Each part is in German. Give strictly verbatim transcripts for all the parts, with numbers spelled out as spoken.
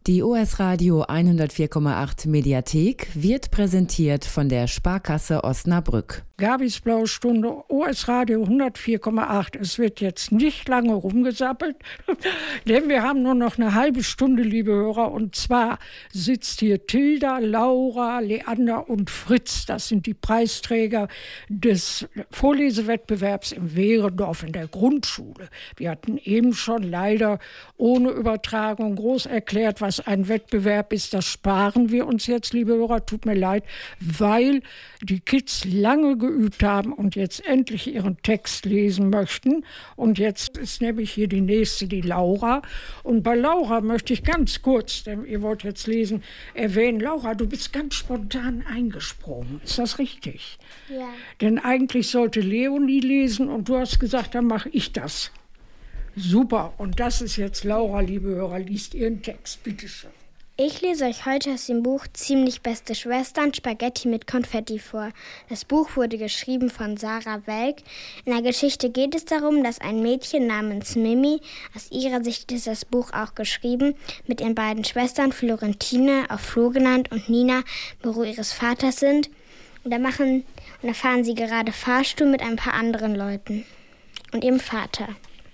Die O S Radio hundertvier Komma acht Mediathek wird präsentiert von der Sparkasse Osnabrück. Gabis Blaue Stunde, O S Radio hundertvier Komma acht. Es wird jetzt nicht lange rumgesappelt, denn wir haben nur noch eine halbe Stunde, liebe Hörer. Und zwar sitzt hier Tilda, Laura, Leander und Fritz. Das sind die Preisträger des Vorlesewettbewerbs im Wehrendorf in der Grundschule. Wir hatten eben schon leider ohne Übertragung groß erklärt, was ein Wettbewerb ist. Das sparen wir uns jetzt, liebe Hörer. Tut mir leid, weil die Kids lange geübt haben und jetzt endlich ihren Text lesen möchten. Und jetzt ist nämlich hier die nächste, die Laura. Und bei Laura möchte ich ganz kurz, denn ihr wollt jetzt lesen, erwähnen, Laura, du bist ganz spontan eingesprungen. Ist das richtig? Ja. Denn eigentlich sollte Leonie lesen und du hast gesagt, dann mache ich das. Super. Und das ist jetzt Laura, liebe Hörer, liest ihren Text. Bitte schön. Ich lese euch heute aus dem Buch Ziemlich beste Schwestern, Spaghetti mit Konfetti vor. Das Buch wurde geschrieben von Sarah Welk. In der Geschichte geht es darum, dass ein Mädchen namens Mimi, aus ihrer Sicht ist das Buch auch geschrieben, mit ihren beiden Schwestern Florentine, auch Flo genannt, und Nina, Büro ihres Vaters sind. Und da, machen, und da fahren sie gerade Fahrstuhl mit ein paar anderen Leuten und ihrem Vater.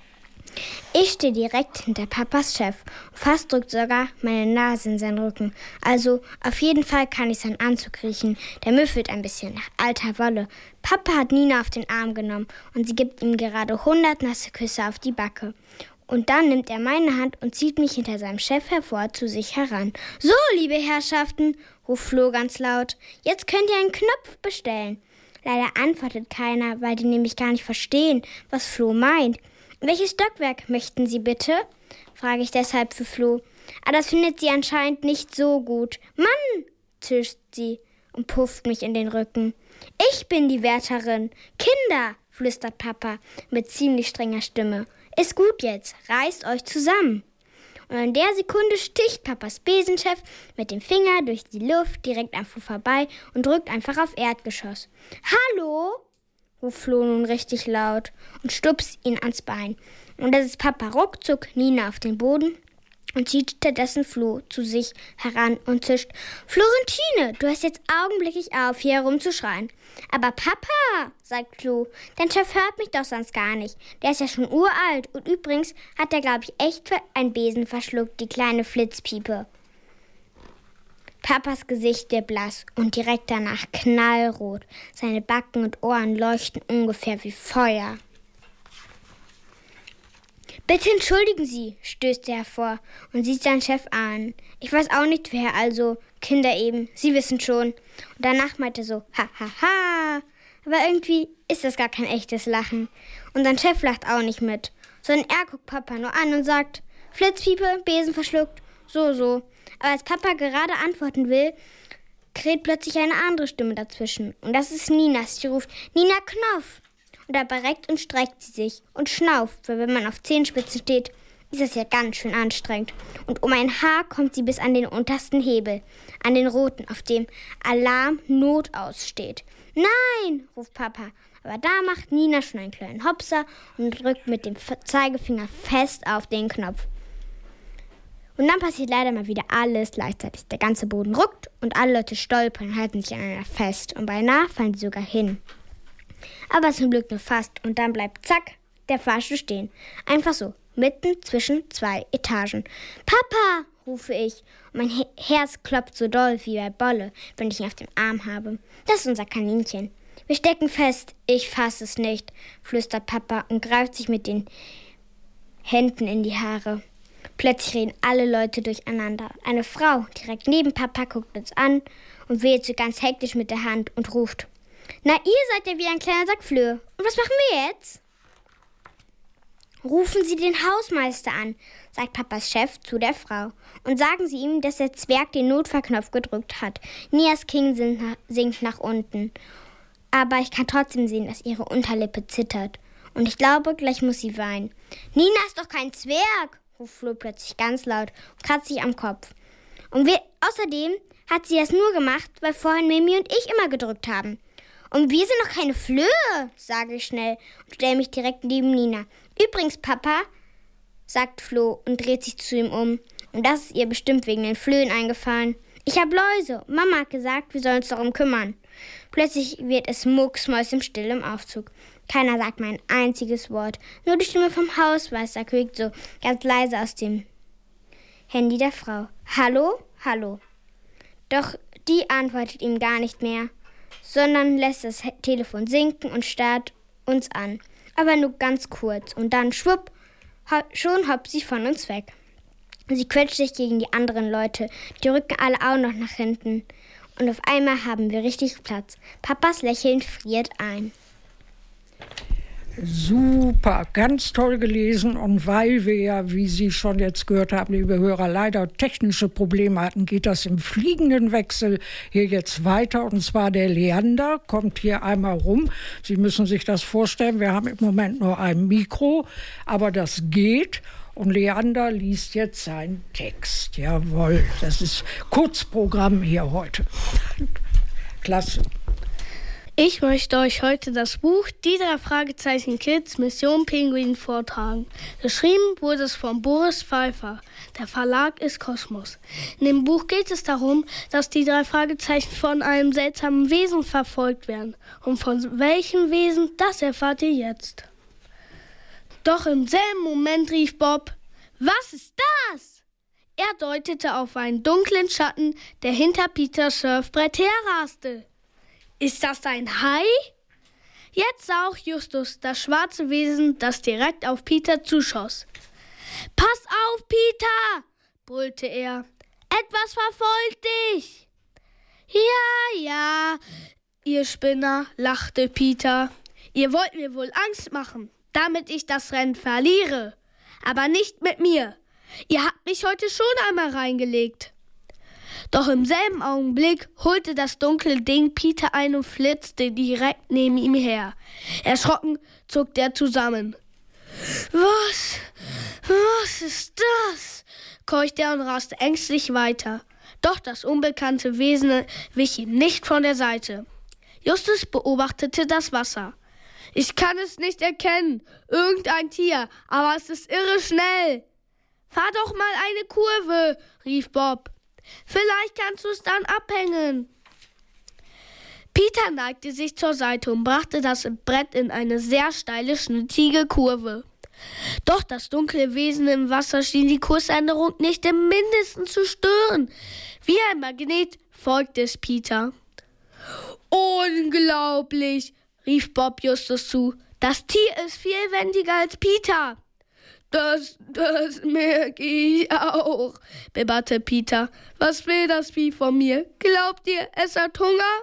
Ich stehe direkt hinter Papas Chef. Fast drückt sogar meine Nase in seinen Rücken. Also auf jeden Fall kann ich seinen Anzug riechen. Der müffelt ein bisschen nach alter Wolle. Papa hat Nina auf den Arm genommen und sie gibt ihm gerade hundert nasse Küsse auf die Backe. Und dann nimmt er meine Hand und zieht mich hinter seinem Chef hervor zu sich heran. So, liebe Herrschaften, ruft Flo ganz laut, jetzt könnt ihr einen Knopf bestellen. Leider antwortet keiner, weil die nämlich gar nicht verstehen, was Flo meint. Welches Stockwerk möchten Sie bitte? Frage ich deshalb für Flo. Ah, das findet sie anscheinend nicht so gut. Mann, zischt sie und pufft mich in den Rücken. Ich bin die Wärterin. Kinder, flüstert Papa mit ziemlich strenger Stimme. Ist gut jetzt, reißt euch zusammen. Und in der Sekunde sticht Papas Besenchef mit dem Finger durch die Luft direkt am Flo vorbei und drückt einfach auf Erdgeschoss. Hallo? Ruft Flo nun richtig laut und stupst ihn ans Bein. Und das ist Papa ruckzuck Nina auf den Boden und zieht stattdessen Flo zu sich heran und zischt: Florentine, du hörst jetzt augenblicklich auf, hier herumzuschreien. Aber Papa, sagt Flo, dein Chef hört mich doch sonst gar nicht. Der ist ja schon uralt und übrigens hat er, glaube ich, echt für einen Besen verschluckt, die kleine Flitzpiepe. Papas Gesicht wird blass und direkt danach knallrot. Seine Backen und Ohren leuchten ungefähr wie Feuer. Bitte entschuldigen Sie, stößt er hervor und sieht seinen Chef an. Ich weiß auch nicht wer, also Kinder eben, Sie wissen schon. Und danach meint er so, ha ha ha. Aber irgendwie ist das gar kein echtes Lachen. Und sein Chef lacht auch nicht mit, sondern er guckt Papa nur an und sagt, Flitzpiepe, Besen verschluckt, so so. Aber als Papa gerade antworten will, kräht plötzlich eine andere Stimme dazwischen. Und das ist Ninas. Sie ruft, Nina Knopf. Und dabei reckt und streckt sie sich und schnauft, weil wenn man auf Zehenspitzen steht, ist das ja ganz schön anstrengend. Und um ein Haar kommt sie bis an den untersten Hebel, an den roten, auf dem Alarm Notaus steht. Nein, ruft Papa. Aber da macht Nina schon einen kleinen Hopser und drückt mit dem Zeigefinger fest auf den Knopf. Und dann passiert leider mal wieder alles gleichzeitig. Der ganze Boden ruckt und alle Leute stolpern und halten sich aneinander fest. Und beinahe fallen sie sogar hin. Aber zum Glück nur fast. Und dann bleibt zack der Fahrstuhl stehen. Einfach so, mitten zwischen zwei Etagen. Papa, rufe ich. Und mein Herz klopft so doll wie bei Bolle, wenn ich ihn auf dem Arm habe. Das ist unser Kaninchen. Wir stecken fest. Ich fasse es nicht, flüstert Papa und greift sich mit den Händen in die Haare. Plötzlich reden alle Leute durcheinander. Eine Frau direkt neben Papa guckt uns an und wählt so ganz hektisch mit der Hand und ruft, na, ihr seid ja wie ein kleiner Sack Flöhe. Und was machen wir jetzt? Rufen Sie den Hausmeister an, sagt Papas Chef zu der Frau. Und sagen Sie ihm, dass der Zwerg den Notfallknopf gedrückt hat. Nias King sinkt nach unten. Aber ich kann trotzdem sehen, dass ihre Unterlippe zittert. Und ich glaube, gleich muss sie weinen. Nina ist doch kein Zwerg, ruft Flo plötzlich ganz laut und kratzt sich am Kopf. Und wir, außerdem hat sie das nur gemacht, weil vorhin Mimi und ich immer gedrückt haben. Und wir sind noch keine Flöhe, sage ich schnell und stelle mich direkt neben Nina. Übrigens, Papa, sagt Flo und dreht sich zu ihm um. Und das ist ihr bestimmt wegen den Flöhen eingefallen. Ich hab Läuse. Mama hat gesagt, wir sollen uns darum kümmern. Plötzlich wird es mucksmäuschenstill im Aufzug. Keiner sagt mal ein einziges Wort. Nur die Stimme vom Hausmeister quiekt so ganz leise aus dem Handy der Frau. Hallo? Hallo. Doch die antwortet ihm gar nicht mehr, sondern lässt das Telefon sinken und starrt uns an. Aber nur ganz kurz. Und dann schwupp, ho- schon hoppt sie von uns weg. Sie quetscht sich gegen die anderen Leute. Die rücken alle auch noch nach hinten. Und auf einmal haben wir richtig Platz. Papas Lächeln friert ein. Super, ganz toll gelesen. Und weil wir ja, wie Sie schon jetzt gehört haben, liebe Hörer, leider technische Probleme hatten, geht das im fliegenden Wechsel hier jetzt weiter. Und zwar der Leander kommt hier einmal rum. Sie müssen sich das vorstellen, wir haben im Moment nur ein Mikro, aber das geht. Und Leander liest jetzt seinen Text. Jawohl, das ist Kurzprogramm hier heute. Klasse. Ich möchte euch heute das Buch Die drei Fragezeichen Kids Mission Pinguin vortragen. Geschrieben wurde es von Boris Pfeiffer. Der Verlag ist Kosmos. In dem Buch geht es darum, dass die drei Fragezeichen von einem seltsamen Wesen verfolgt werden. Und von welchem Wesen, das erfahrt ihr jetzt. Doch im selben Moment rief Bob: Was ist das? Er deutete auf einen dunklen Schatten, der hinter Peters Surfbrett herraste. Ist das ein Hai? Jetzt sah auch Justus das schwarze Wesen, das direkt auf Peter zuschoss. Pass auf, Peter! Brüllte er. Etwas verfolgt dich! Ja, ja, ihr Spinner, lachte Peter. Ihr wollt mir wohl Angst machen, damit ich das Rennen verliere. Aber nicht mit mir. Ihr habt mich heute schon einmal reingelegt. Doch im selben Augenblick holte das dunkle Ding Peter ein und flitzte direkt neben ihm her. Erschrocken zuckte er zusammen. Was? Was ist das? Keuchte er und raste ängstlich weiter. Doch das unbekannte Wesen wich ihm nicht von der Seite. Justus beobachtete das Wasser. Ich kann es nicht erkennen. Irgendein Tier, aber es ist irre schnell. Fahr doch mal eine Kurve, rief Bob. Vielleicht kannst du es dann abhängen. Peter neigte sich zur Seite und brachte das Brett in eine sehr steile, schnittige Kurve. Doch das dunkle Wesen im Wasser schien die Kursänderung nicht im Mindesten zu stören. Wie ein Magnet folgte es Peter. Unglaublich, rief Bob Justus zu. Das Tier ist viel wendiger als Peter. Das, das merke ich auch, bibberte Peter. Was will das Vieh von mir? Glaubt ihr, es hat Hunger?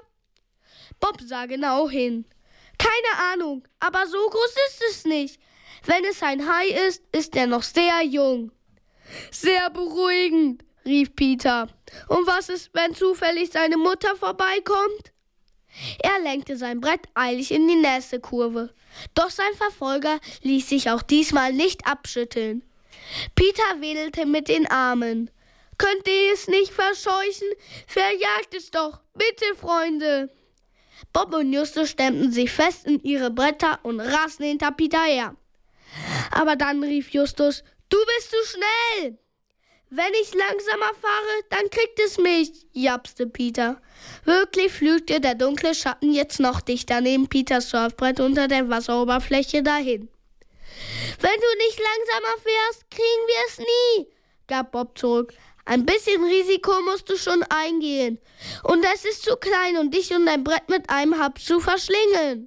Bob sah genau hin. Keine Ahnung, aber so groß ist es nicht. Wenn es ein Hai ist, ist er noch sehr jung. Sehr beruhigend, rief Peter. Und was ist, wenn zufällig seine Mutter vorbeikommt? Er lenkte sein Brett eilig in die nächste Kurve. Doch sein Verfolger ließ sich auch diesmal nicht abschütteln. Peter wedelte mit den Armen. Könnt ihr es nicht verscheuchen? Verjagt es doch, bitte, Freunde. Bob und Justus stemmten sich fest in ihre Bretter und rasten hinter Peter her. Aber dann rief Justus, du bist zu schnell. Wenn ich langsamer fahre, dann kriegt es mich, japste Peter. Wirklich flügte der dunkle Schatten jetzt noch dichter neben Peters Surfbrett unter der Wasseroberfläche dahin. Wenn du nicht langsamer fährst, kriegen wir es nie, gab Bob zurück. Ein bisschen Risiko musst du schon eingehen. Und es ist zu klein, um dich und dein Brett mit einem Haps zu verschlingen.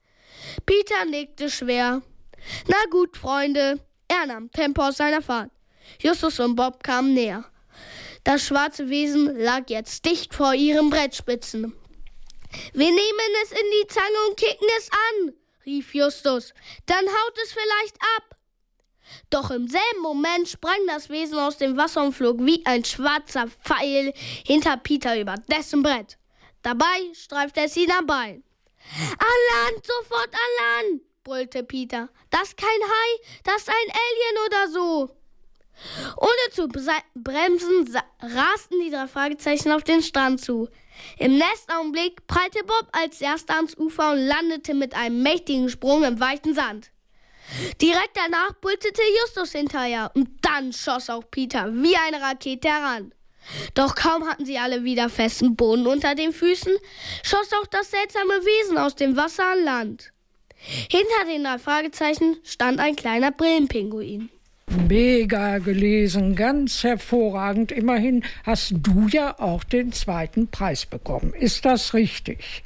Peter nickte schwer. Na gut, Freunde. Er nahm Tempo aus seiner Fahrt. Justus und Bob kamen näher. Das schwarze Wesen lag jetzt dicht vor ihren Brettspitzen. Wir nehmen es in die Zange und kicken es an, rief Justus. Dann haut es vielleicht ab. Doch im selben Moment sprang das Wesen aus dem Wasser und flog wie ein schwarzer Pfeil hinter Peter über dessen Brett. Dabei streifte es ihn am Bein. An Land, sofort an Land, brüllte Peter. Das ist kein Hai, das ist ein Alien oder so. Ohne zu bremsen, rasten die drei Fragezeichen auf den Strand zu. Im nächsten Augenblick prallte Bob als erster ans Ufer und landete mit einem mächtigen Sprung im weichen Sand. Direkt danach bultete Justus hinterher und dann schoss auch Peter wie eine Rakete heran. Doch kaum hatten sie alle wieder festen Boden unter den Füßen, schoss auch das seltsame Wesen aus dem Wasser an Land. Hinter den drei Fragezeichen stand ein kleiner Brillenpinguin. Mega gelesen, ganz hervorragend. Immerhin hast du ja auch den zweiten Preis bekommen. Ist das richtig?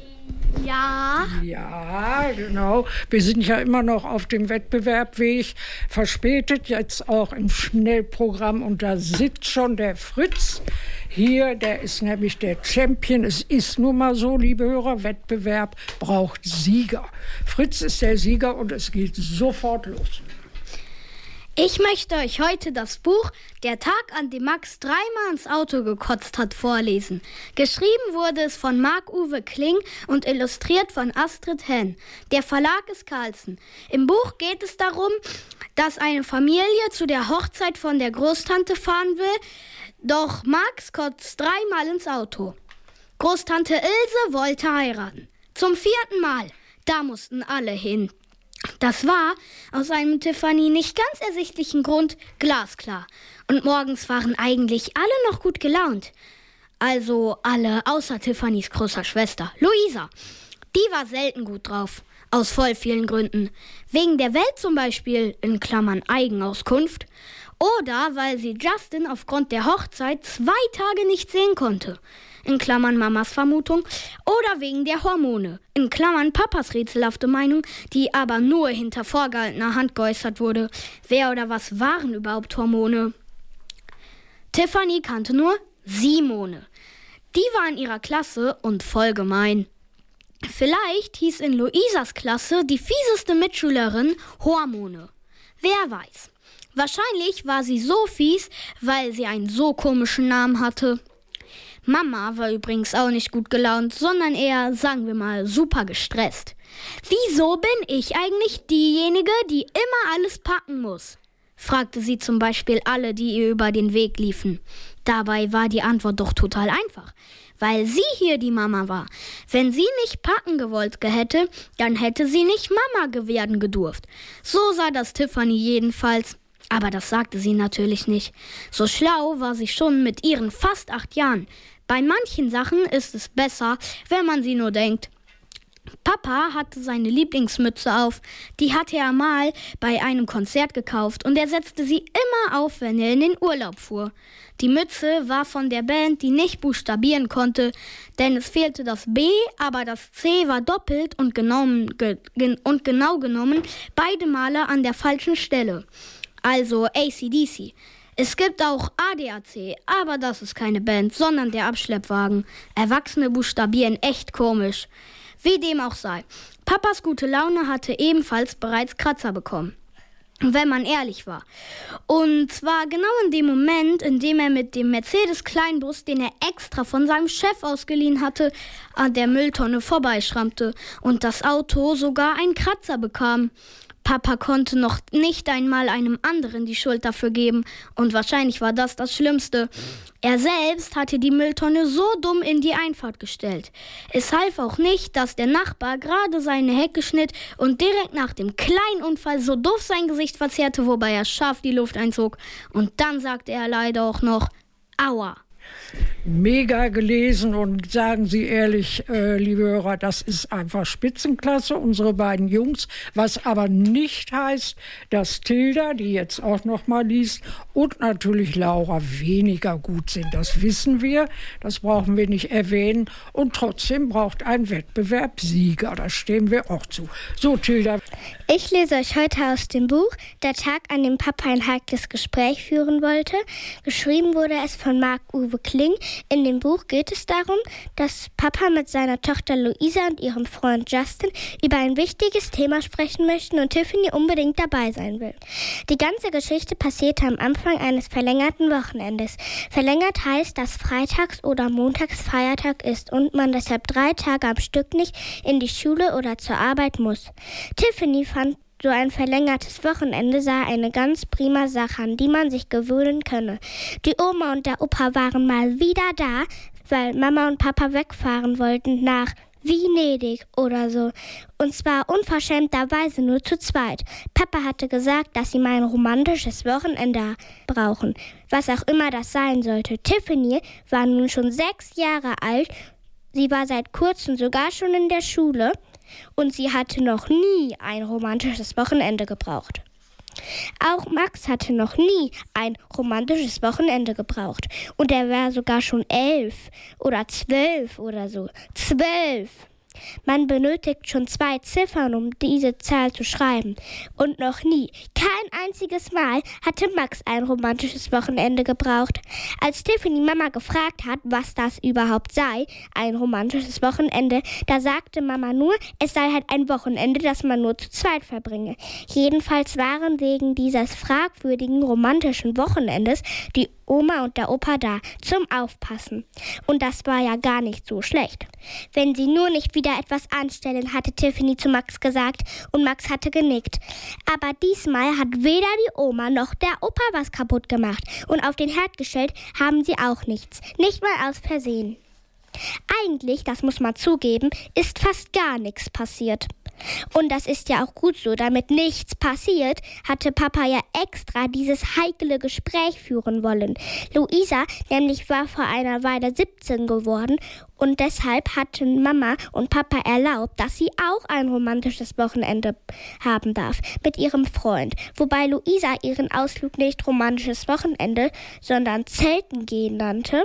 Ja. Ja, genau. Wir sind ja immer noch auf dem Wettbewerbweg, verspätet jetzt auch im Schnellprogramm. Und da sitzt schon der Fritz hier, der ist nämlich der Champion. Es ist nun mal so, liebe Hörer, Wettbewerb braucht Sieger. Fritz ist der Sieger und es geht sofort los. Ich möchte euch heute das Buch »Der Tag, an dem Max dreimal ins Auto gekotzt hat« vorlesen. Geschrieben wurde es von Marc-Uwe Kling und illustriert von Astrid Henn. Der Verlag ist Carlsen. Im Buch geht es darum, dass eine Familie zu der Hochzeit von der Großtante fahren will, doch Max kotzt dreimal ins Auto. Großtante Ilse wollte heiraten. Zum vierten Mal. Da mussten alle hin. Das war aus einem Tiffany nicht ganz ersichtlichen Grund glasklar. Und morgens waren eigentlich alle noch gut gelaunt. Also alle außer Tiffany's großer Schwester, Luisa. Die war selten gut drauf. Aus voll vielen Gründen. Wegen der Welt zum Beispiel, in Klammern Eigenauskunft. Oder weil sie Justin aufgrund der Hochzeit zwei Tage nicht sehen konnte. In Klammern Mamas Vermutung, oder wegen der Hormone, in Klammern Papas rätselhafte Meinung, die aber nur hinter vorgehaltener Hand geäußert wurde. Wer oder was waren überhaupt Hormone? Tiffany kannte nur Simone. Die war in ihrer Klasse und voll gemein. Vielleicht hieß in Luisas Klasse die fieseste Mitschülerin Hormone. Wer weiß. Wahrscheinlich war sie so fies, weil sie einen so komischen Namen hatte. Mama war übrigens auch nicht gut gelaunt, sondern eher, sagen wir mal, super gestresst. Wieso bin ich eigentlich diejenige, die immer alles packen muss? Fragte sie zum Beispiel alle, die ihr über den Weg liefen. Dabei war die Antwort doch total einfach, weil sie hier die Mama war. Wenn sie nicht packen gewollt hätte, dann hätte sie nicht Mama werden gedurft. So sah das Tiffany jedenfalls. Aber das sagte sie natürlich nicht. So schlau war sie schon mit ihren fast acht Jahren. Bei manchen Sachen ist es besser, wenn man sie nur denkt. Papa hatte seine Lieblingsmütze auf. Die hatte er mal bei einem Konzert gekauft und er setzte sie immer auf, wenn er in den Urlaub fuhr. Die Mütze war von der Band, die nicht buchstabieren konnte, denn es fehlte das B, aber das C war doppelt und genau, ge, gen, und genau genommen beide Male an der falschen Stelle. Also A C D C. Es gibt auch A D A C, aber das ist keine Band, sondern der Abschleppwagen. Erwachsene buchstabieren echt komisch. Wie dem auch sei. Papas gute Laune hatte ebenfalls bereits Kratzer bekommen. Wenn man ehrlich war. Und zwar genau in dem Moment, in dem er mit dem Mercedes-Kleinbus, den er extra von seinem Chef ausgeliehen hatte, an der Mülltonne vorbeischrammte und das Auto sogar einen Kratzer bekam. Papa konnte noch nicht einmal einem anderen die Schuld dafür geben und wahrscheinlich war das das Schlimmste. Er selbst hatte die Mülltonne so dumm in die Einfahrt gestellt. Es half auch nicht, dass der Nachbar gerade seine Hecke schnitt und direkt nach dem kleinen Unfall so doof sein Gesicht verzerrte, wobei er scharf die Luft einzog. Und dann sagte er leider auch noch, aua. Mega gelesen und sagen Sie ehrlich, äh, liebe Hörer, das ist einfach Spitzenklasse, unsere beiden Jungs, was aber nicht heißt, dass Tilda, die jetzt auch noch mal liest, und natürlich Laura weniger gut sind. Das wissen wir, das brauchen wir nicht erwähnen und trotzdem braucht ein Wettbewerb Sieger, da stehen wir auch zu. So, Tilda. Ich lese euch heute aus dem Buch »Der Tag, an dem Papa ein heikles Gespräch führen wollte«. Geschrieben wurde es von Marc-Uwe Kling. In dem Buch geht es darum, dass Papa mit seiner Tochter Luisa und ihrem Freund Justin über ein wichtiges Thema sprechen möchten und Tiffany unbedingt dabei sein will. Die ganze Geschichte passierte am Anfang eines verlängerten Wochenendes. Verlängert heißt, dass freitags oder montags Feiertag ist und man deshalb drei Tage am Stück nicht in die Schule oder zur Arbeit muss. Tiffany fand so ein verlängertes Wochenende sei eine ganz prima Sache, an die man sich gewöhnen könne. Die Oma und der Opa waren mal wieder da, weil Mama und Papa wegfahren wollten nach Venedig oder so. Und zwar unverschämterweise nur zu zweit. Papa hatte gesagt, dass sie mal ein romantisches Wochenende brauchen. Was auch immer das sein sollte. Tiffany war nun schon sechs Jahre alt. Sie war seit kurzem sogar schon in der Schule. Und sie hatte noch nie ein romantisches Wochenende gebraucht. Auch Max hatte noch nie ein romantisches Wochenende gebraucht. Und er war sogar schon elf oder zwölf oder so. Zwölf! Man benötigt schon zwei Ziffern, um diese Zahl zu schreiben. Und noch nie, kein einziges Mal, hatte Max ein romantisches Wochenende gebraucht. Als Tiffany Mama gefragt hat, was das überhaupt sei, ein romantisches Wochenende, da sagte Mama nur, es sei halt ein Wochenende, das man nur zu zweit verbringe. Jedenfalls waren wegen dieses fragwürdigen romantischen Wochenendes die Oma und der Opa da zum Aufpassen. Und das war ja gar nicht so schlecht. Wenn sie nur nicht wieder etwas anstellen, hatte Tiffany zu Max gesagt und Max hatte genickt. Aber diesmal hat weder die Oma noch der Opa was kaputt gemacht und auf den Herd gestellt haben sie auch nichts. Nicht mal aus Versehen. Eigentlich, das muss man zugeben, ist fast gar nichts passiert. Und das ist ja auch gut so, damit nichts passiert, hatte Papa ja extra dieses heikle Gespräch führen wollen. Luisa nämlich war vor einer Weile siebzehn geworden und deshalb hatten Mama und Papa erlaubt, dass sie auch ein romantisches Wochenende haben darf mit ihrem Freund. Wobei Luisa ihren Ausflug nicht romantisches Wochenende, sondern Zelten gehen nannte.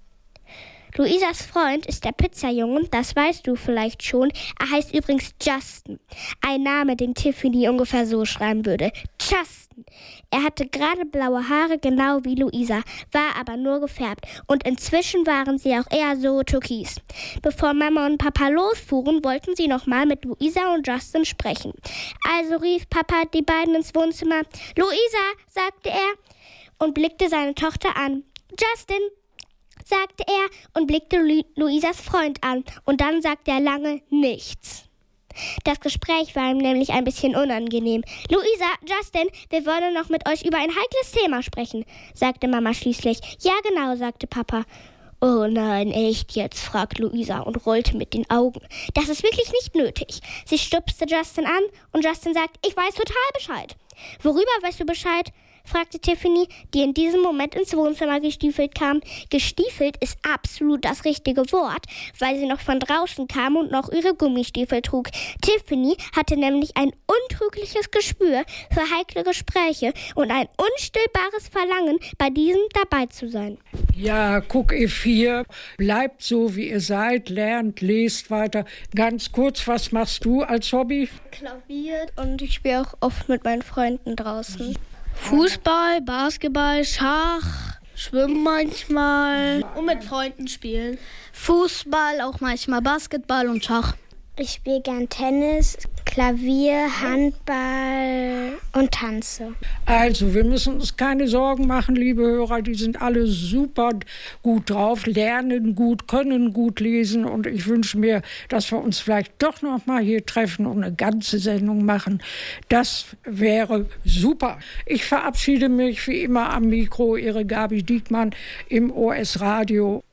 Luisas Freund ist der Pizzajunge, das weißt du vielleicht schon. Er heißt übrigens Justin. Ein Name, den Tiffany ungefähr so schreiben würde. Justin. Er hatte gerade blaue Haare, genau wie Luisa, war aber nur gefärbt. Und inzwischen waren sie auch eher so türkis. Bevor Mama und Papa losfuhren, wollten sie nochmal mit Luisa und Justin sprechen. Also rief Papa die beiden ins Wohnzimmer. Luisa, sagte er und blickte seine Tochter an. Justin, sagte er und blickte Lu- Luisas Freund an. Und dann sagte er lange nichts. Das Gespräch war ihm nämlich ein bisschen unangenehm. Luisa, Justin, wir wollen noch mit euch über ein heikles Thema sprechen, sagte Mama schließlich. Ja, genau, sagte Papa. Oh nein, echt jetzt, fragt Luisa und rollte mit den Augen. Das ist wirklich nicht nötig. Sie stupste Justin an und Justin sagt, ich weiß total Bescheid. Worüber weißt du Bescheid? Fragte Tiffany, die in diesem Moment ins Wohnzimmer gestiefelt kam. Gestiefelt ist absolut das richtige Wort, weil sie noch von draußen kam und noch ihre Gummistiefel trug. Tiffany hatte nämlich ein untrügliches Gespür für heikle Gespräche und ein unstillbares Verlangen, bei diesem dabei zu sein. Ja, guck, ihr vier, bleibt so, wie ihr seid, lernt, lest weiter. Ganz kurz, was machst du als Hobby? Klavier und ich spiele auch oft mit meinen Freunden draußen. Fußball, Basketball, Schach, Schwimmen manchmal und mit Freunden spielen. Fußball, auch manchmal Basketball und Schach. Ich spiele gern Tennis, Klavier, Handball und tanze. Also, wir müssen uns keine Sorgen machen, liebe Hörer. Die sind alle super gut drauf, lernen gut, können gut lesen. Und ich wünsche mir, dass wir uns vielleicht doch noch mal hier treffen und eine ganze Sendung machen. Das wäre super. Ich verabschiede mich wie immer am Mikro, Ihre Gabi Diekmann im O S Radio.